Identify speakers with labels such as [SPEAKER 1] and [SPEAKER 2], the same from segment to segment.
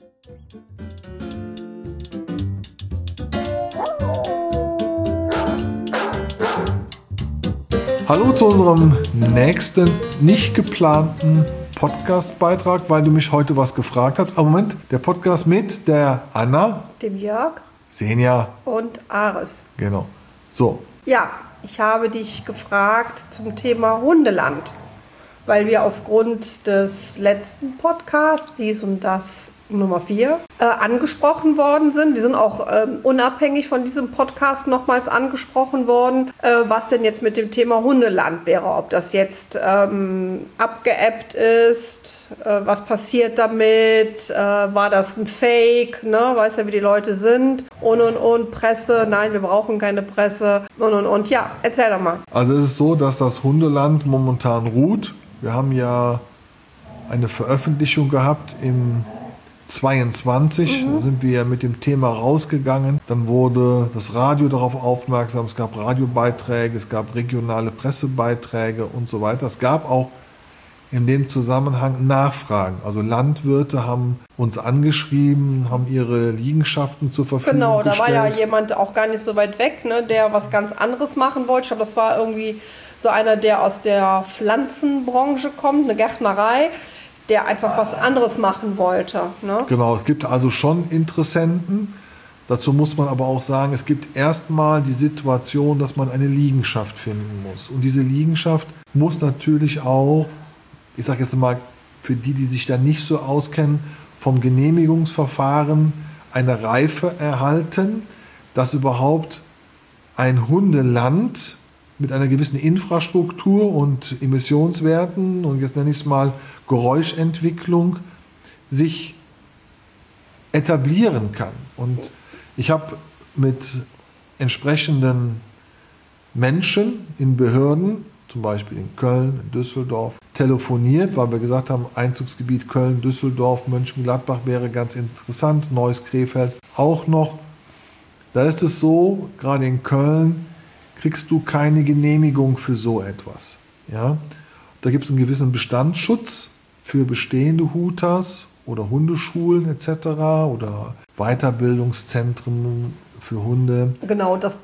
[SPEAKER 1] Hallo zu unserem nächsten nicht geplanten Podcast-Beitrag, weil du mich heute was gefragt hast. Aber Moment, der Podcast mit der Anna,
[SPEAKER 2] dem Jörg,
[SPEAKER 1] Senja
[SPEAKER 2] und Ares.
[SPEAKER 1] Genau. So.
[SPEAKER 2] Ja, ich habe dich gefragt zum Thema Hundeland, weil wir aufgrund des letzten Podcasts, dies und das Nummer 4, angesprochen worden sind. Wir sind auch unabhängig von diesem Podcast nochmals angesprochen worden, was denn jetzt mit dem Thema Hundeland wäre. Ob das jetzt abgeappt ist, was passiert damit, war das ein Fake, ne? Weiß ja, wie die Leute sind. Und, Presse, nein, wir brauchen keine Presse. Und. Ja, erzähl doch mal.
[SPEAKER 1] Also es ist so, dass das Hundeland momentan ruht. Wir haben ja eine Veröffentlichung gehabt im 22, da sind wir mit dem Thema rausgegangen. Dann wurde das Radio darauf aufmerksam, es gab Radiobeiträge, es gab regionale Pressebeiträge und so weiter. Es gab auch in dem Zusammenhang Nachfragen. Also Landwirte haben uns angeschrieben, haben ihre Liegenschaften zur Verfügung gestellt.
[SPEAKER 2] Genau, da war ja jemand auch gar nicht so weit weg, ne, der was ganz anderes machen wollte. Ich glaube, das war irgendwie so einer, der aus der Pflanzenbranche kommt, eine Gärtnerei, der einfach was anderes machen wollte. Ne?
[SPEAKER 1] Genau, es gibt also schon Interessenten. Dazu muss man aber auch sagen, es gibt erstmal die Situation, dass man eine Liegenschaft finden muss. Und diese Liegenschaft muss natürlich auch, ich sage jetzt mal, für die sich da nicht so auskennen, vom Genehmigungsverfahren eine Reife erhalten, dass überhaupt ein Hundeland mit einer gewissen Infrastruktur und Emissionswerten und jetzt nenne ich es mal Geräuschentwicklung sich etablieren kann. Und ich habe mit entsprechenden Menschen in Behörden, zum Beispiel in Köln, in Düsseldorf, telefoniert, weil wir gesagt haben, Einzugsgebiet Köln, Düsseldorf, Mönchengladbach wäre ganz interessant, Neuss, Krefeld auch noch. Da ist es so, gerade in Köln kriegst du keine Genehmigung für so etwas. Ja? Da gibt es einen gewissen Bestandsschutz für bestehende Hutas oder Hundeschulen etc. oder Weiterbildungszentren für Hunde.
[SPEAKER 2] Genau, das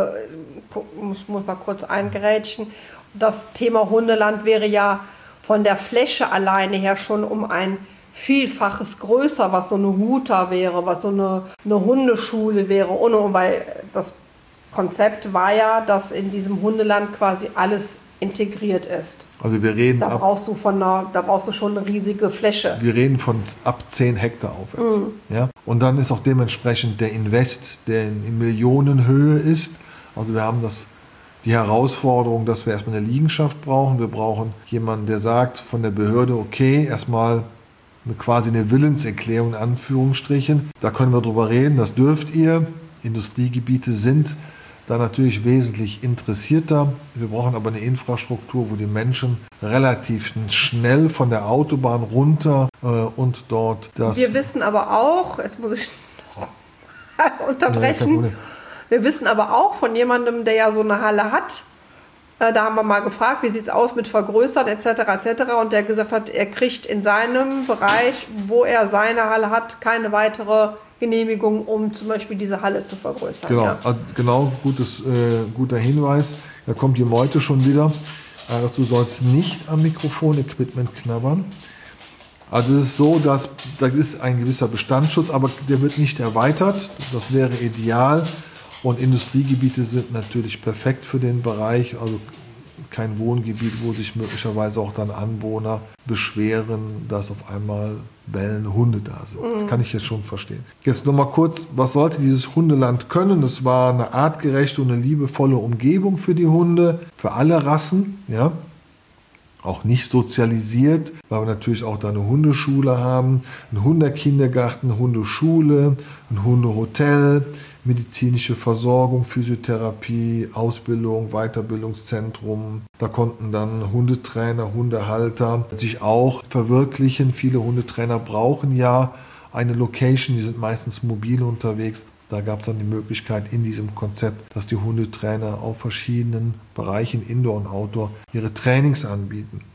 [SPEAKER 2] muss mal kurz eingerätschen. Das Thema Hundeland wäre ja von der Fläche alleine her schon um ein Vielfaches größer, was so eine Huta wäre, was so eine Hundeschule wäre. Weil das Konzept war ja, dass in diesem Hundeland quasi alles integriert ist.
[SPEAKER 1] Also wir reden
[SPEAKER 2] da brauchst du schon eine riesige Fläche.
[SPEAKER 1] Wir reden von ab 10 Hektar aufwärts. Ja? Und dann ist auch dementsprechend der Invest, der in Millionenhöhe ist. Also wir haben die Herausforderung, dass wir erstmal eine Liegenschaft brauchen. Wir brauchen jemanden, der sagt von der Behörde, okay, erstmal quasi eine Willenserklärung in Anführungsstrichen. Da können wir drüber reden, das dürft ihr. Industriegebiete sind da natürlich wesentlich interessierter. Wir brauchen aber eine Infrastruktur, wo die Menschen relativ schnell von der Autobahn runter und dort das...
[SPEAKER 2] Wir wissen aber auch, jetzt muss ich noch unterbrechen, wir wissen aber auch von jemandem, der ja so eine Halle hat, da haben wir mal gefragt, wie sieht es aus mit Vergrößern etc. Und der gesagt hat, er kriegt in seinem Bereich, wo er seine Halle hat, keine weitere Genehmigung, um zum Beispiel diese Halle zu vergrößern.
[SPEAKER 1] Genau,
[SPEAKER 2] ja.
[SPEAKER 1] Genau, guter Hinweis. Da kommt die Meute schon wieder. Dass du sollst nicht am Mikrofonequipment knabbern. Also es ist so, dass da ist ein gewisser Bestandsschutz, aber der wird nicht erweitert. Das wäre ideal. Und Industriegebiete sind natürlich perfekt für den Bereich. Also kein Wohngebiet, wo sich möglicherweise auch dann Anwohner beschweren, dass auf einmal bellende Hunde da sind. Das kann ich jetzt schon verstehen. Jetzt nochmal kurz, was sollte dieses Hundeland können? Das war eine artgerechte und eine liebevolle Umgebung für die Hunde, für alle Rassen, ja. Auch nicht sozialisiert, weil wir natürlich auch da eine Hundeschule haben, einen Hundekindergarten, eine Hundeschule, ein Hundehotel, medizinische Versorgung, Physiotherapie, Ausbildung, Weiterbildungszentrum. Da konnten dann Hundetrainer, Hundehalter sich auch verwirklichen. Viele Hundetrainer brauchen ja eine Location, die sind meistens mobil unterwegs. Da gab es dann die Möglichkeit in diesem Konzept, dass die Hundetrainer auf verschiedenen Bereichen, Indoor und Outdoor, ihre Trainings anbieten.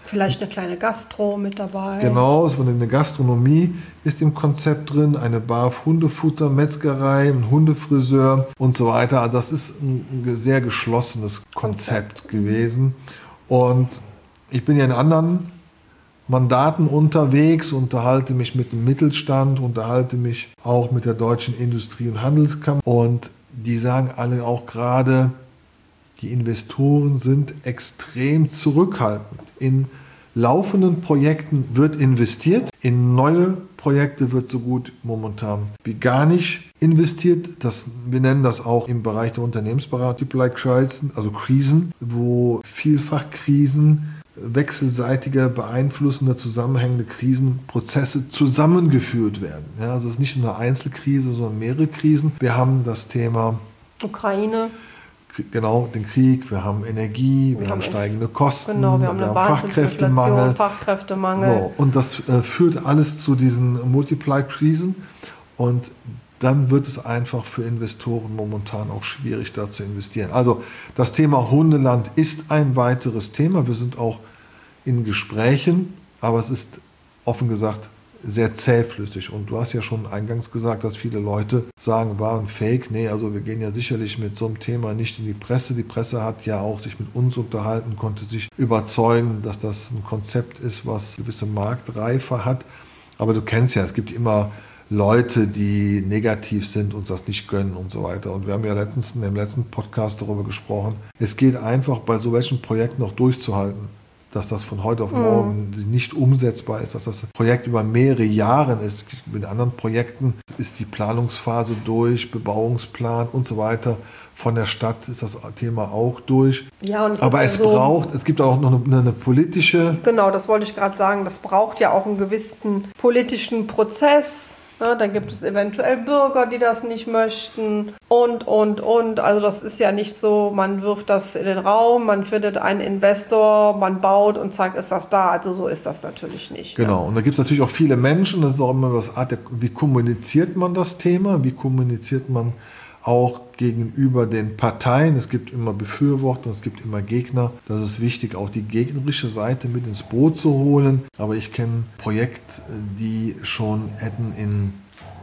[SPEAKER 2] Vielleicht eine kleine Gastro mit dabei.
[SPEAKER 1] Genau, so eine Gastronomie ist im Konzept drin, eine Bar für Hundefutter, Metzgerei, ein Hundefriseur und so weiter. Also das ist ein sehr geschlossenes Konzept gewesen. Und ich bin ja in anderen Mandaten unterwegs, unterhalte mich mit dem Mittelstand, unterhalte mich auch mit der Deutschen Industrie- und Handelskammer. Und die sagen alle auch gerade, die Investoren sind extrem zurückhaltend. In laufenden Projekten wird investiert, in neue Projekte wird so gut momentan wie gar nicht investiert. Wir nennen das auch im Bereich der Unternehmensberatung Krisen, also Krisen, wo vielfach Krisen, wechselseitige, beeinflussende, zusammenhängende Krisenprozesse zusammengeführt werden. Ja, also es ist nicht nur eine Einzelkrise, sondern mehrere Krisen. Wir haben das Thema
[SPEAKER 2] Ukraine.
[SPEAKER 1] Genau, den Krieg, wir haben Energie, wir haben steigende Kosten,
[SPEAKER 2] genau, wir haben
[SPEAKER 1] Fachkräftemangel.
[SPEAKER 2] Fachkräftemangel.
[SPEAKER 1] So, und das führt alles zu diesen Multiply-Krisen und dann wird es einfach für Investoren momentan auch schwierig, da zu investieren. Also das Thema Hundeland ist ein weiteres Thema. Wir sind auch in Gesprächen, aber es ist offen gesagt sehr zähflüssig. Und du hast ja schon eingangs gesagt, dass viele Leute sagen, war ein Fake. Nee, also wir gehen ja sicherlich mit so einem Thema nicht in die Presse. Die Presse hat ja auch sich mit uns unterhalten, konnte sich überzeugen, dass das ein Konzept ist, was gewisse Marktreife hat. Aber du kennst ja, es gibt immer Leute, die negativ sind, uns das nicht gönnen und so weiter. Und wir haben ja letztens in dem letzten Podcast darüber gesprochen. Es geht einfach bei so welchen Projekten noch durchzuhalten, dass das von heute auf morgen nicht umsetzbar ist, dass das Projekt über mehrere Jahre ist. Mit anderen Projekten ist die Planungsphase durch, Bebauungsplan und so weiter. Von der Stadt ist das Thema auch durch.
[SPEAKER 2] Ja, und
[SPEAKER 1] aber es gibt auch noch eine politische...
[SPEAKER 2] Genau, das wollte ich gerade sagen. Das braucht ja auch einen gewissen politischen Prozess. Ja, dann gibt es eventuell Bürger, die das nicht möchten und. Also das ist ja nicht so, man wirft das in den Raum, man findet einen Investor, man baut und zack, ist das da. Also so ist das natürlich nicht.
[SPEAKER 1] Genau,
[SPEAKER 2] ne?
[SPEAKER 1] Und da gibt es natürlich auch viele Menschen, das ist auch immer das Art, wie kommuniziert man das Thema, wie kommuniziert man auch gegenüber den Parteien. Es gibt immer Befürworter, es gibt immer Gegner. Das ist wichtig, auch die gegnerische Seite mit ins Boot zu holen. Aber ich kenne Projekte, die schon hätten in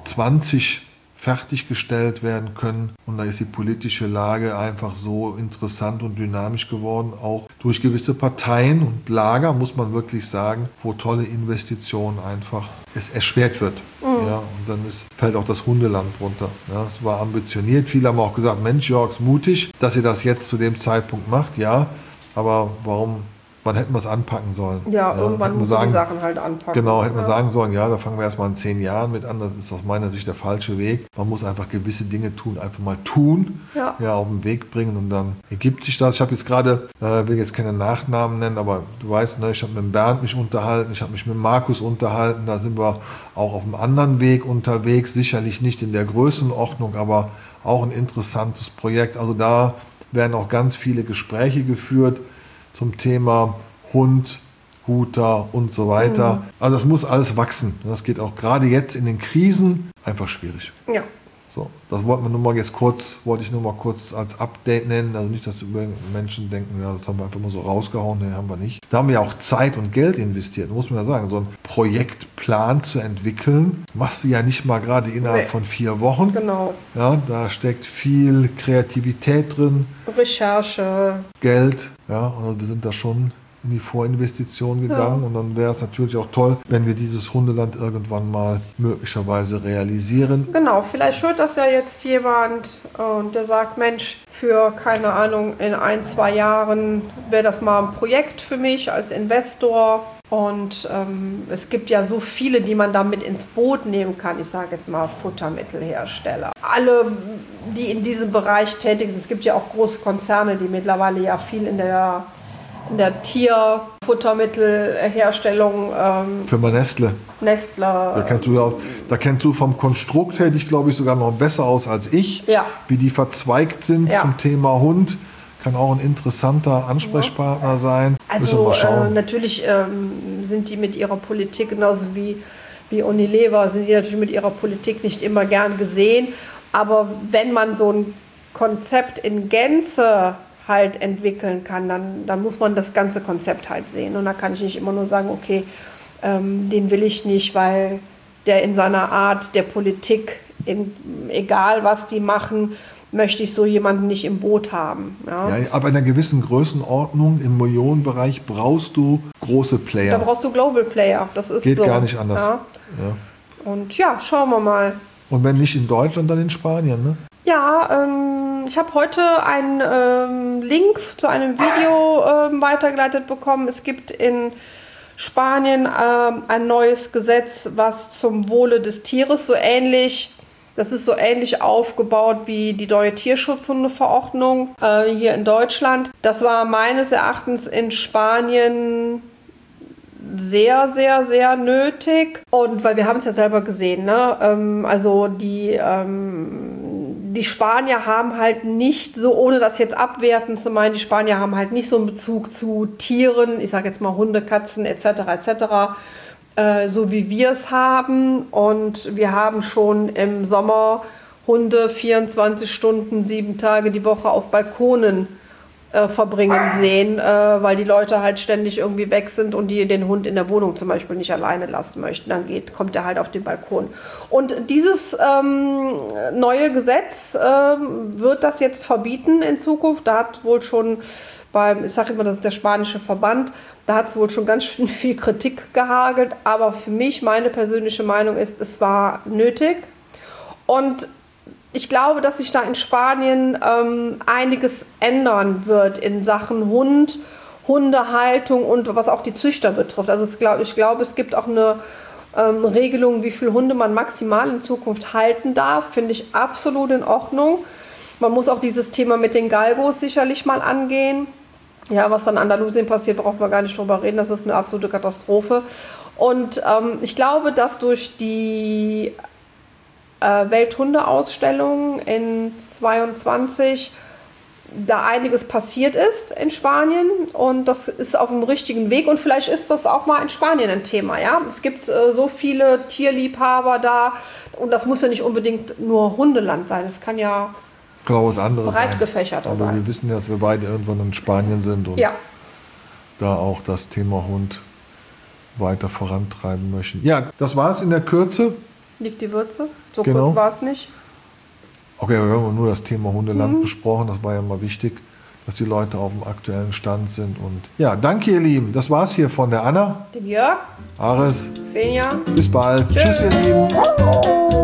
[SPEAKER 1] 20 fertiggestellt werden können. Und da ist die politische Lage einfach so interessant und dynamisch geworden, auch durch gewisse Parteien und Lager, muss man wirklich sagen, wo tolle Investitionen einfach es erschwert wird. Ja, und dann fällt auch das Hundeland runter. Ja, es war ambitioniert. Viele haben auch gesagt, Mensch, Jörg, mutig, dass ihr das jetzt zu dem Zeitpunkt macht. Ja, aber wann hätten wir es anpacken sollen?
[SPEAKER 2] Ja, irgendwann muss man die Sachen halt anpacken.
[SPEAKER 1] Genau, hätten wir sagen sollen, ja, da fangen wir erstmal in 10 Jahren mit an. Das ist aus meiner Sicht der falsche Weg. Man muss einfach gewisse Dinge tun, einfach mal tun, ja, auf den Weg bringen und dann ergibt sich das. Ich habe jetzt gerade, will jetzt keine Nachnamen nennen, aber du weißt, ne, ich habe mit Bernd mich unterhalten, ich habe mich mit Markus unterhalten, da sind wir auch auf einem anderen Weg unterwegs, sicherlich nicht in der Größenordnung, aber auch ein interessantes Projekt. Also da werden auch ganz viele Gespräche geführt zum Thema Hund, Huter und so weiter. Also das muss alles wachsen. Das geht auch gerade jetzt in den Krisen einfach schwierig.
[SPEAKER 2] Ja.
[SPEAKER 1] So, das wollte ich nur mal kurz als Update nennen. Also nicht, dass Menschen denken, ja, das haben wir einfach mal so rausgehauen. Nee, haben wir nicht. Da haben wir ja auch Zeit und Geld investiert, muss man ja sagen. So einen Projektplan zu entwickeln, machst du ja nicht mal gerade innerhalb von 4 Wochen.
[SPEAKER 2] Genau.
[SPEAKER 1] Ja, da steckt viel Kreativität drin.
[SPEAKER 2] Recherche.
[SPEAKER 1] Geld. Ja, und wir sind da schon in die Vorinvestition gegangen. Ja. Und dann wäre es natürlich auch toll, wenn wir dieses Hundeland irgendwann mal möglicherweise realisieren.
[SPEAKER 2] Genau, vielleicht hört das ja jetzt jemand und der sagt, Mensch, für, keine Ahnung, in 1-2 Jahren wäre das mal ein Projekt für mich als Investor. Und es gibt ja so viele, die man da mit ins Boot nehmen kann. Ich sage jetzt mal Futtermittelhersteller. Alle, die in diesem Bereich tätig sind. Es gibt ja auch große Konzerne, die mittlerweile ja viel in der Tierfuttermittelherstellung.
[SPEAKER 1] Firma Nestle. Da kennst du vom Konstrukt her dich, glaube ich, sogar noch besser aus als ich.
[SPEAKER 2] Ja.
[SPEAKER 1] Wie die verzweigt sind zum Thema Hund. Kann auch ein interessanter Ansprechpartner sein.
[SPEAKER 2] Also natürlich sind die mit ihrer Politik, genauso wie Unilever, sind die natürlich mit ihrer Politik nicht immer gern gesehen. Aber wenn man so ein Konzept in Gänze halt entwickeln kann, dann muss man das ganze Konzept halt sehen. Und da kann ich nicht immer nur sagen, okay, den will ich nicht, weil der in seiner Art der Politik, egal was die machen, möchte ich so jemanden nicht im Boot haben. Ja,
[SPEAKER 1] aber in einer gewissen Größenordnung im Millionenbereich brauchst du große Player.
[SPEAKER 2] Da brauchst du Global Player, das ist
[SPEAKER 1] Geht
[SPEAKER 2] so.
[SPEAKER 1] gar nicht anders.
[SPEAKER 2] Ja. Und ja, schauen wir mal.
[SPEAKER 1] Und wenn nicht in Deutschland, dann in Spanien, ne?
[SPEAKER 2] Ja, ich habe heute einen Link zu einem Video weitergeleitet bekommen. Es gibt in Spanien ein neues Gesetz, was zum Wohle des Tieres das ist so ähnlich aufgebaut wie die neue Tierschutzhundeverordnung hier in Deutschland. Das war meines Erachtens in Spanien sehr, sehr, sehr nötig. Und weil wir haben es ja selber gesehen, ne? Also die Spanier haben halt nicht so, ohne das jetzt abwerten zu meinen, die Spanier haben halt nicht so einen Bezug zu Tieren, ich sage jetzt mal Hunde, Katzen etc. So wie wir es haben. Und wir haben schon im Sommer Hunde 24 Stunden, 7 Tage die Woche auf Balkonen verbringen sehen, weil die Leute halt ständig irgendwie weg sind und die den Hund in der Wohnung zum Beispiel nicht alleine lassen möchten. Dann kommt er halt auf den Balkon. Und dieses neue Gesetz wird das jetzt verbieten in Zukunft. Da hat wohl schon ich sage immer, das ist der spanische Verband, da hat es wohl schon ganz schön viel Kritik gehagelt. Aber für mich, meine persönliche Meinung ist, es war nötig. Und ich glaube, dass sich da in Spanien einiges ändern wird in Sachen Hundehaltung und was auch die Züchter betrifft. Also ich glaube, es gibt auch eine Regelung, wie viele Hunde man maximal in Zukunft halten darf. Finde ich absolut in Ordnung. Man muss auch dieses Thema mit den Galgos sicherlich mal angehen. Ja, was dann in Andalusien passiert, brauchen wir gar nicht drüber reden. Das ist eine absolute Katastrophe. Und ich glaube, dass durch die Welthundeausstellung in 2022 da einiges passiert ist in Spanien und das ist auf dem richtigen Weg und vielleicht ist das auch mal in Spanien ein Thema. Ja? Es gibt so viele Tierliebhaber da und das muss ja nicht unbedingt nur Hundeland sein, es kann ja
[SPEAKER 1] was anderes
[SPEAKER 2] breit gefächerter sein.
[SPEAKER 1] Wir wissen ja, dass wir beide irgendwann in Spanien sind und da auch das Thema Hund weiter vorantreiben möchten. Ja, das war es in der Kürze.
[SPEAKER 2] Liegt die Würze? So kurz war es nicht.
[SPEAKER 1] Okay, wir haben nur das Thema Hundeland besprochen. Das war ja mal wichtig, dass die Leute auf dem aktuellen Stand sind. Und ja, danke ihr Lieben. Das war's hier von der Anna,
[SPEAKER 2] dem Jörg,
[SPEAKER 1] Ares,
[SPEAKER 2] Xenia.
[SPEAKER 1] Bis bald. Tschüss ihr Lieben.